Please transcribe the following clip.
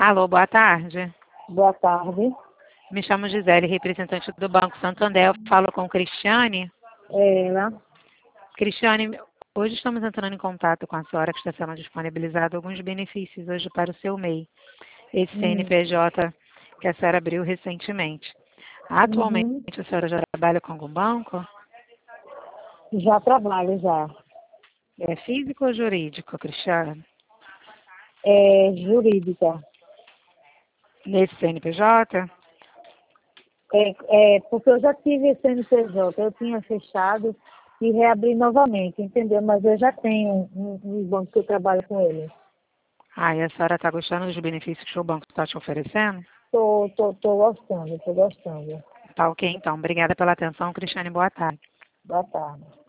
Alô, boa tarde. Boa tarde. Me chamo Gisele, representante do Banco Santander. Eu falo com Cristiane. Ela. Cristiane, hoje estamos entrando em contato com a senhora que está sendo disponibilizado alguns benefícios hoje para o seu MEI. Esse CNPJ que a senhora abriu recentemente. Atualmente, a senhora já trabalha com algum banco? Já trabalho, já. É físico ou jurídico, Cristiane? É jurídica. Nesse CNPJ? Porque eu já tive esse CNPJ, eu tinha fechado e reabri novamente, entendeu? Mas eu já tenho um banco que eu trabalho com ele. Ah, e a senhora está gostando dos benefícios que o banco está te oferecendo? Tô gostando, tô gostando. Tá ok, então. Obrigada pela atenção, Cristiane. Boa tarde. Boa tarde.